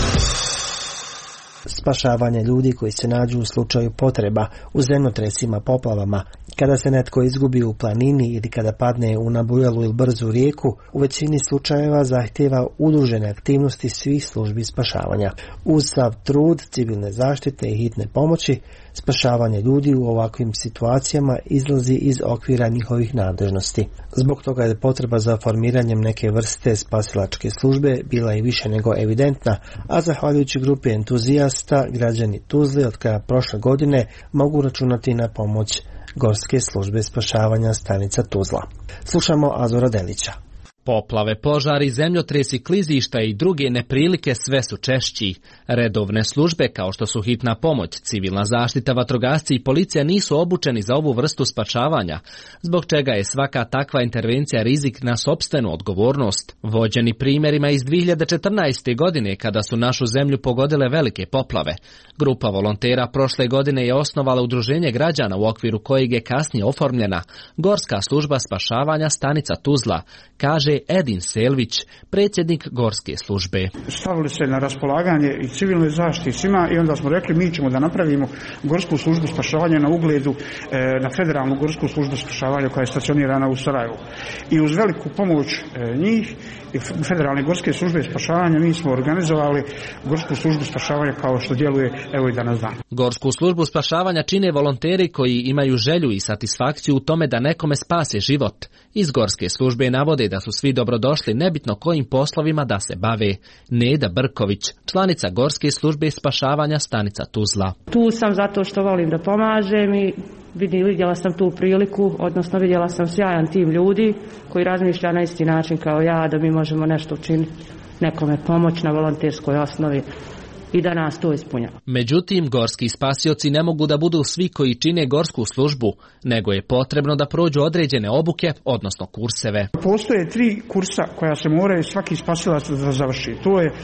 Spašavanje ljudi koji se nađu u slučaju potreba, u zemljotresima, poplavama, kada se netko izgubi u planini ili kada padne u nabujalu ili brzu rijeku, u većini slučajeva zahtijeva udružene aktivnosti svih službi spašavanja. Uz sav trud civilne zaštite i hitne pomoći, spašavanje ljudi u ovakvim situacijama izlazi iz okvira njihovih nadležnosti. Zbog toga je potreba za formiranjem neke vrste spasilačke službe bila i više nego evidentna, a zahvaljujući grupi entuzijasta, građani Tuzle od kraja prošle godine mogu računati na pomoć Gorske službe spašavanja stanica Tuzla. Slušamo Azora Delića. Poplave, požari, zemljotresi, klizišta i druge neprilike sve su češći. Redovne službe kao što su hitna pomoć, civilna zaštita, vatrogasci i policija nisu obučeni za ovu vrstu spašavanja, zbog čega je svaka takva intervencija rizik na sopstvenu odgovornost. Vođeni primjerima iz 2014. godine kada su našu zemlju pogodile velike poplave, grupa volontera prošle godine je osnovala udruženje građana u okviru kojeg je kasnije oformljena Gorska služba spašavanja stanica Tuzla, kaže Edin Selvić, predsjednik Gorske službe. Stavili se na raspolaganje i civilnoj zaštiti svima i onda smo rekli mi ćemo da napravimo Gorsku službu spašavanja na ugledu na federalnu Gorsku službu spašavanja koja je stacionirana u Sarajevu. I uz veliku pomoć njih i federalne Gorske službe spašavanja mi smo organizovali Gorsku službu spašavanja kao što djeluje evo i danas dan. Gorsku službu spašavanja čine volonteri koji imaju želju i satisfakciju u tome da nekome spase život. Iz Gorske službe navode da su svi dobrodošli nebitno kojim poslovima da se bave. Neda Brković, članica Gorske službe spašavanja stanica Tuzla. Tu sam zato što volim da pomažem i vidjela sam tu priliku, odnosno vidjela sam sjajan tim ljudi koji razmišlja na isti način kao ja da mi možemo nešto učiniti, nekome pomoć na volonterskoj osnovi i da nas to ispunjava. Međutim, gorski spasioci ne mogu da budu svi koji čine gorsku službu, nego je potrebno da prođu određene obuke, odnosno kurseve. Postoje 3 kursa koja se moraju svaki spasilac da završi. To je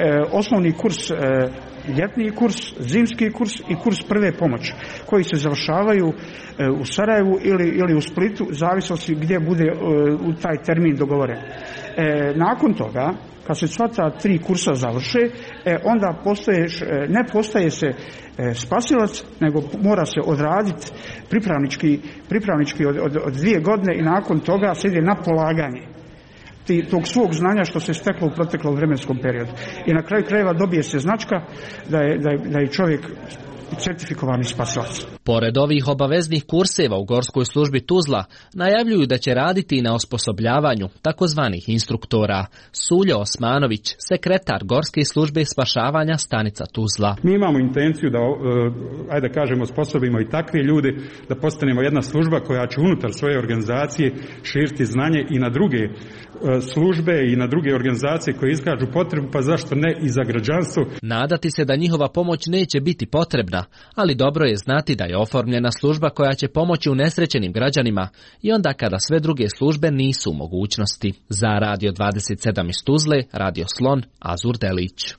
osnovni kurs, ljetni kurs, zimski kurs i kurs prve pomoći koji se završavaju u Sarajevu ili u Splitu, zavisnosti gdje bude u taj termin dogovoren. Nakon toga, kad se sva ta 3 kursa završe, onda ne postaje se spasilac, nego mora se odraditi pripravnički od 2 godine i nakon toga se ide na polaganje tog svog znanja što se steklo u proteklom vremenskom periodu. I na kraju krajeva dobije se značka da je čovjek certifikovani spasilac. Pored ovih obaveznih kurseva u Gorskoj službi Tuzla, najavljuju da će raditi i na osposobljavanju takozvanih instruktora. Suljo Osmanović, sekretar Gorske službe spašavanja stanica Tuzla. Mi imamo intenciju da, ajde kažemo, osposobimo i takve ljude, da postanemo jedna služba koja će unutar svoje organizacije širiti znanje i na druge službe i na druge organizacije koje iskažu potrebu, pa zašto ne i za građanstvo. Nadati se da njihova pomoć neće biti potrebna, ali dobro je znati da je oformljena služba koja će pomoći unesrećenim građanima i onda kada sve druge službe nisu u mogućnosti. Za Radio 27 iz Tuzle, Radio Slon, Azur Delić.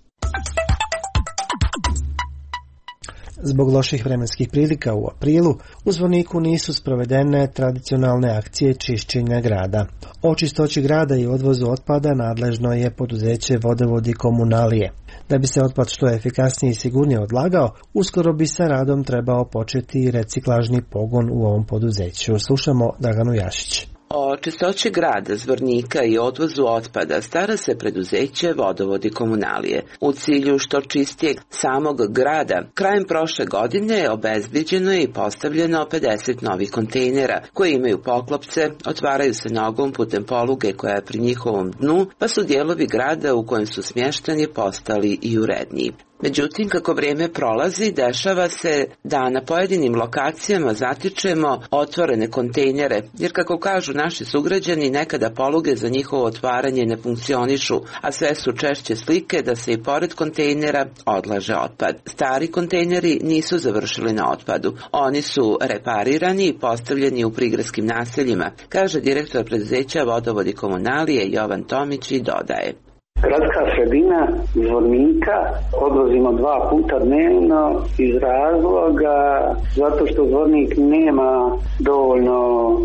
Zbog loših vremenskih prilika u aprilu, u Zvorniku nisu sprovedene tradicionalne akcije čišćenja grada. O čistoći grada i odvozu otpada nadležno je poduzeće Vodovodi Komunalije. Da bi se otpad što efikasnije i sigurnije odlagao, uskoro bi sa radom trebao početi reciklažni pogon u ovom poduzeću. Slušamo Draganu Jašić. O čistoći grada, Zvornika i odvozu otpada stara se preduzeće Vodovodi Komunalije. U cilju što čistijeg samog grada, krajem prošle godine obezbeđeno je i postavljeno 50 novih kontejnera koji imaju poklopce, otvaraju se nogom putem poluge koja je pri njihovom dnu, pa su dijelovi grada u kojem su smješteni postali i uredniji. Međutim, kako vrijeme prolazi, dešava se da na pojedinim lokacijama zatičemo otvorene kontejnere, jer kako kažu naši sugrađani, nekada poluge za njihovo otvaranje ne funkcionišu, a sve su češće slike da se i pored kontejnera odlaže otpad. Stari kontejneri nisu završili na otpadu. Oni su reparirani i postavljeni u prigradskim naseljima, kaže direktor preduzeća Vodovodi Komunalije Jovan Tomić i dodaje. Gradska sredina Zvornika odvozimo 2 puta dnevno iz razloga zato što Zvornik nema dovoljno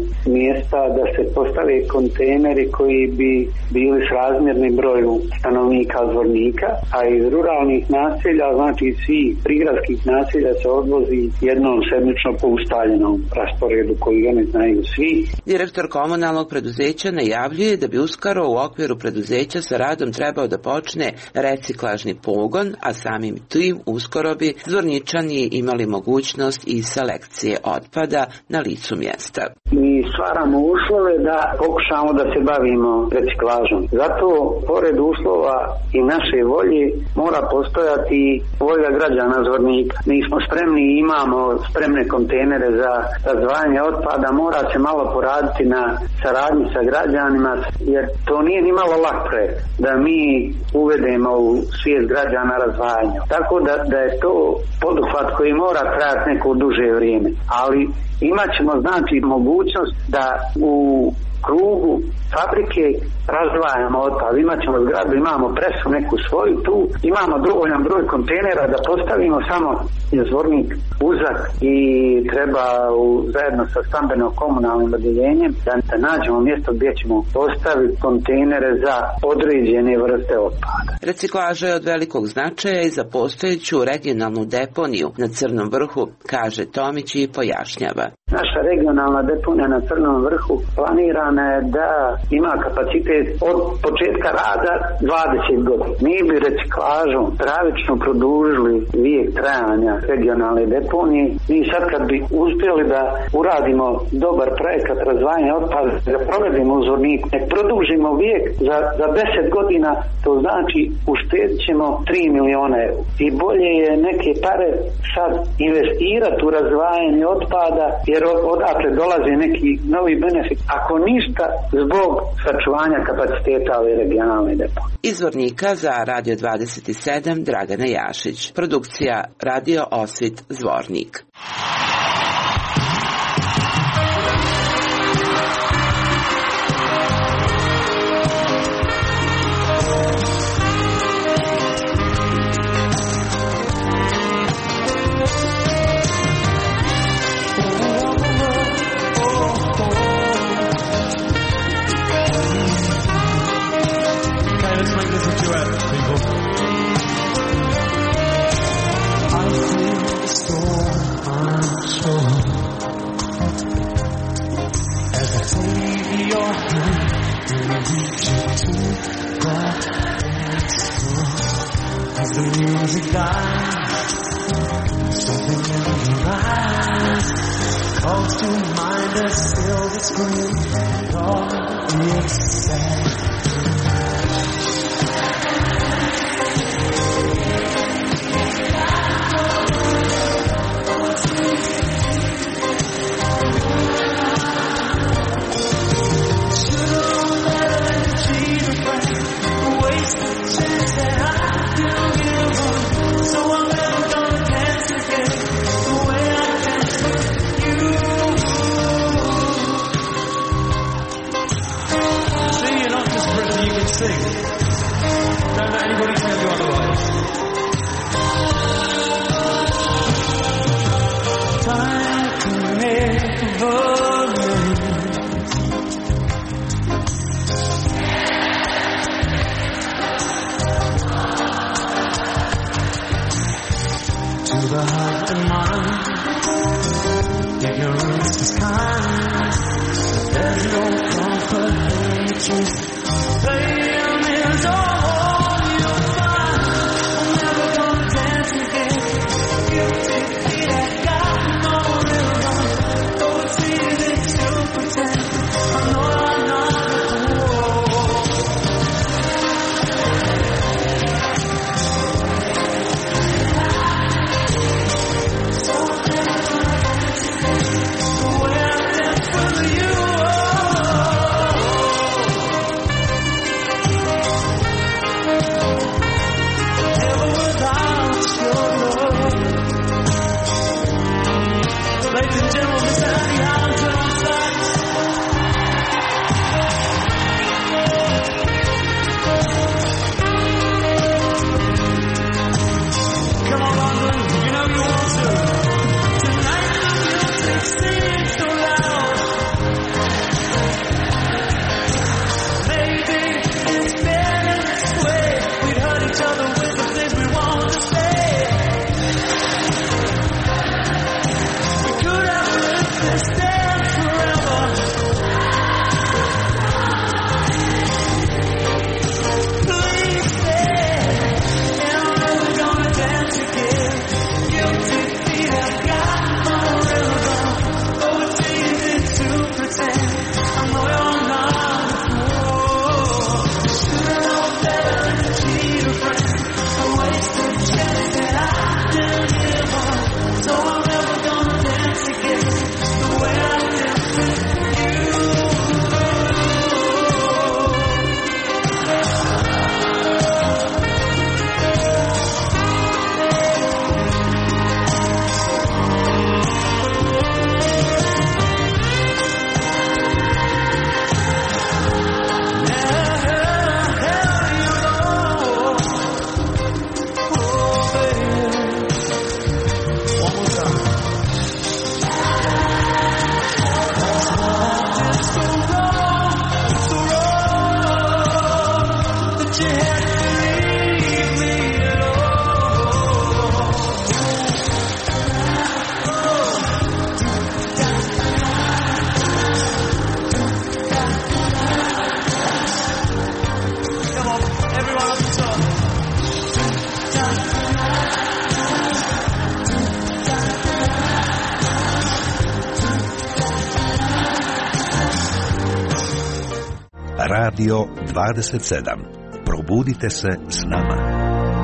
mjesta da se postave kontejneri koji bi bili srazmjerni broju stanovnika Zvornika, a iz ruralnih naselja, znači svi prigradskih naselja se odvozi jednom sedmično po ustaljenom rasporedu koji ga ne znaju svi. Direktor komunalnog preduzeća najavljuje da bi uskoro u okviru preduzeća sa radom trebao da počne reciklažni pogon, a samim tim uskoro bi Zvorničani imali mogućnost i selekcije otpada na licu mjesta. Mi stvaramo uslove da pokušamo da se bavimo reciklažom. Zato, pored uslova i naše volje, mora postojati volja građana Zvornika. Mi smo spremni i imamo spremne kontejnere za razdvajanje otpada, mora se malo poraditi na saradnji sa građanima, jer to nije ni malo lak projekt da mi uvedemo u svijest građana razdvajanja. Tako da je to poduhvat koji mora trajati neko duže vrijeme. Ali imat ćemo znači mogućnost da u krugu fabrike razdvajamo otpad. Imat ćemo zgradu, imamo presu neku svoju tu, imamo dovoljan broj kontejnera da postavimo, samo je Zvornik uzak i treba zajedno sa stambeno-komunalnim odjeljenjem da nađemo mjesto gdje ćemo postaviti kontejnere za određene vrste otpada. Reciklaža je od velikog značaja i za postojeću regionalnu deponiju na Crnom vrhu, kaže Tomić i pojašnjava. Naša regionalna deponija na Crnom vrhu planirana je da ima kapacitet od početka rada 20 godina. Mi bi reciklažom pravično produžili vijek trajanja regionalne deponije. Mi sad kad bi uspjeli da uradimo dobar projekat razdvajanja otpada, da provedemo u Zvorniku, nek produžimo vijek za 10 godina, to znači uštedit ćemo 3 miliona eura. I bolje je neke pare sad investirati u razdvajanje otpada, jer odatle dolaze neki novi benefit. Ako ništa, zbog sačuvanja kapaciteta ove regionalne deponije. Iz Zvornika za Radio 27 Dragana Jašić. Produkcija Radio Osvit Zvornik. to mind a silver screen. All is sad. Don't let anybody tell you otherwise. Time to never leave. To the heart and mind, ignorance is kind. There's no comfort in the truth. Pain is all you'll find. I'm never gonna dance again. Guilty feet have got no rhythm. Though it's easy to pretend, I know I'm not a fool. So I'm never gonna dance again the way I dance with you. Ladies and gentlemen, Sandy Hamilton on sax. Come on, London, you know you want to. Tonight the music seems so loud. Maybe it's better this way. We'd hurt each other with the things we want to say. Stand forever. Please stay, and I'm never gonna dance again. Guilty feet have got no rhythm. Oh, it's easy to pretend. I know you're not a fool. Should've known better than to cheat a friend. A wasted chance that I didn't give up. So I'm never gonna dance again. Radio 27. Probudite se s nama.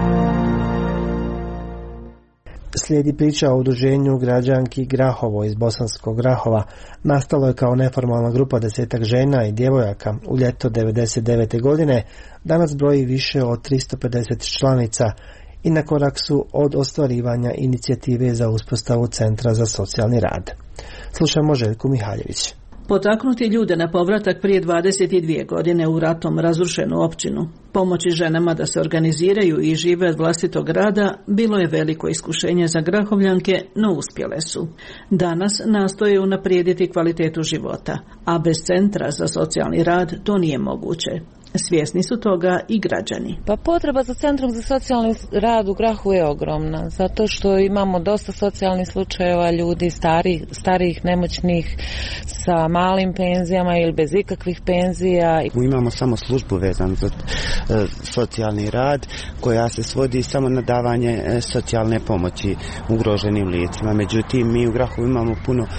Slijedi priča o udruženju građanki Grahovo iz Bosanskog Grahova. Nastalo je kao neformalna grupa 10 žena i djevojaka u ljeto 1999. godine. Danas broji više od 350 članica i na korak su od ostvarivanja inicijative za uspostavu Centra za socijalni rad. Slušamo Željku Mihaljević. Potaknuti ljude na povratak prije 22 godine u ratom razrušenu općinu, pomoći ženama da se organiziraju i žive od vlastitog rada, bilo je veliko iskušenje za Grahovljanke, no uspjele su. Danas nastoje unaprijediti kvalitetu života, a bez Centra za socijalni rad to nije moguće. Svjesni su toga i građani. Pa potreba za Centrom za socijalni rad u Grahu je ogromna, zato što imamo dosta socijalnih slučajeva ljudi starijih, nemoćnih, sa malim penzijama ili bez ikakvih penzija. Imamo samo službu vezanu za socijalni rad koja se svodi samo na davanje socijalne pomoći ugroženim licima. Međutim, mi u Grahu imamo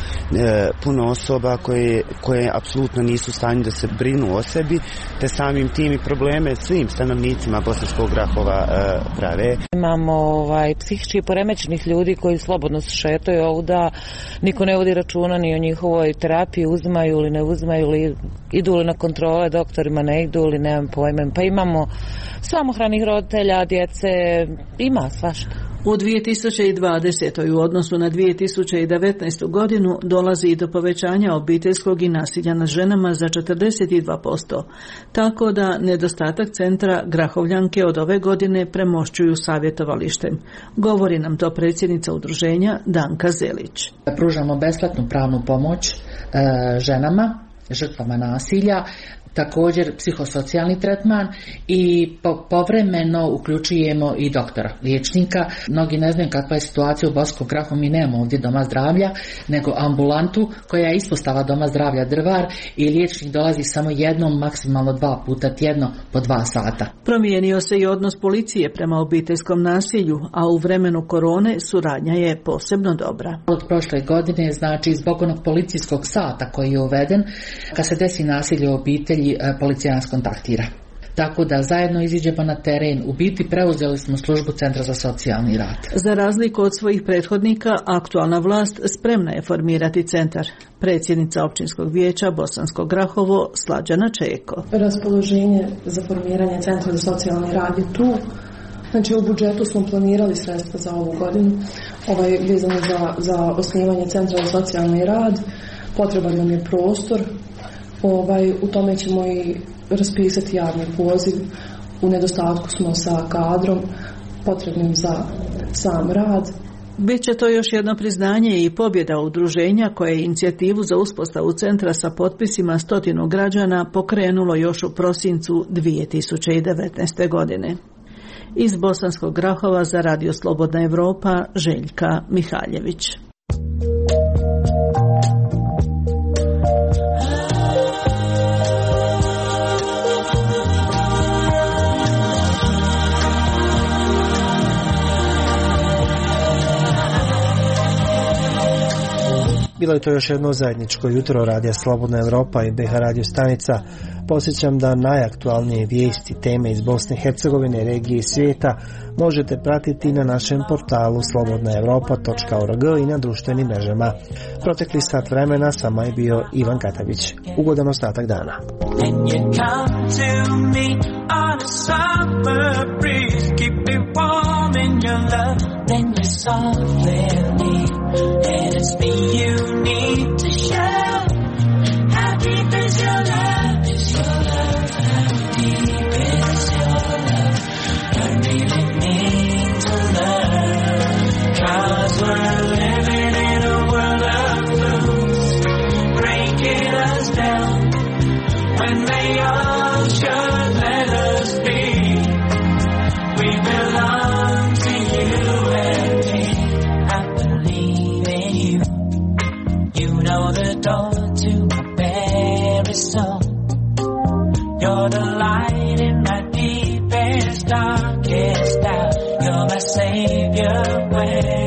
puno osoba koje apsolutno nisu u stanju da se brinu o sebi, te samim tim i probleme svim stanovnicima Bosanskog Grahova prave. Imamo psihički poremećenih ljudi koji slobodno se šetaju ovuda, niko ne vodi računa ni o njihovoj terapiji, uzimaju ili ne uzimaju, ili idu li na kontrole doktorima, ne idu li, nemam pojma. Pa imamo samohranih roditelja, djece, ima svašta. U 2020. u odnosu na 2019. godinu dolazi i do povećanja obiteljskog i nasilja nad ženama za 42%, tako da nedostatak centra Grahovljanke od ove godine premošćuju savjetovalištem. Govori nam to predsjednica udruženja Danka Zelić. Pružamo besplatnu pravnu pomoć ženama, žrtvama nasilja, također psihosocijalni tretman i povremeno uključujemo i doktora, liječnika. Mnogi ne znaju kakva je situacija u Bosanskom Grahu, mi nemamo ovdje doma zdravlja, nego ambulantu koja je ispostava doma zdravlja Drvar i liječnik dolazi samo jednom, maksimalno 2 puta tjedno po 2 sata. Promijenio se i odnos policije prema obiteljskom nasilju, a u vremenu korone suradnja je posebno dobra. Od prošle godine, znači zbog onog policijskog sata koji je uveden, kad se desi nasilje u obitelji, policija nas kontaktira. Tako da zajedno iziđemo na teren. U biti preuzeli smo službu Centra za socijalni rad. Za razliku od svojih prethodnika, aktualna vlast spremna je formirati centar. Predsjednica općinskog vijeća Bosansko Grahovo Slađana Čeko. Raspoloženje za formiranje Centra za socijalni rad je tu. Znači u budžetu smo planirali sredstva za ovu godinu, vezano za osnivanje Centra za socijalni rad. Potreban nam je prostor. U tome ćemo i raspisati javni poziv. U nedostatku smo sa kadrom potrebnim za sam rad. Biće to još jedno priznanje i pobjeda udruženja koje je inicijativu za uspostavu centra sa potpisima 100 građana pokrenulo još u prosincu 2019. godine. Iz Bosanskog Grahova za Radio Slobodna Evropa, Željka Mihaljević. Bilo je to još jedno zajedničko jutro Radija Slobodna Evropa i BH Radio stanica. Posjećam da najaktualnije vijesti, teme iz Bosne i Hercegovine, regije i svijeta možete pratiti na našem portalu slobodnaevropa.org i na društvenim mrežama. Protekli sat vremena sa vama je bio Ivan Katavić. Ugodan ostatak dana. And it's me you need to show. How deep is your love? Is your love? How deep is your love? I really need to learn. 'Cause we're living in a world of fools, breaking us down when they all should let us be. We belong to you and me. Know the door to my very soul. You're the light in my deepest, darkest doubt. You're my savior when